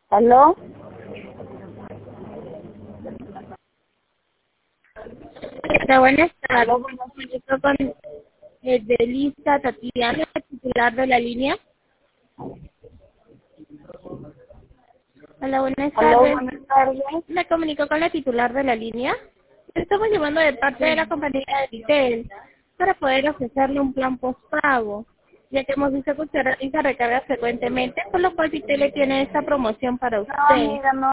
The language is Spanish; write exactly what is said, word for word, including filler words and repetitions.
¿Aló? Hola, buenas tardes. ¿Aló? Me comunico con eh, Delisa Tatiana, titular de la línea. Hola, buenas ¿Aló? tardes. Buenas tardes. Me comunico con la titular de la línea. Estamos llamando de parte de la compañía de Vitel para poder ofrecerle un plan postpago, ya que hemos visto que usted realiza recargas frecuentemente, por lo cual Vitel le tiene esta promoción para No, usted. amiga, no.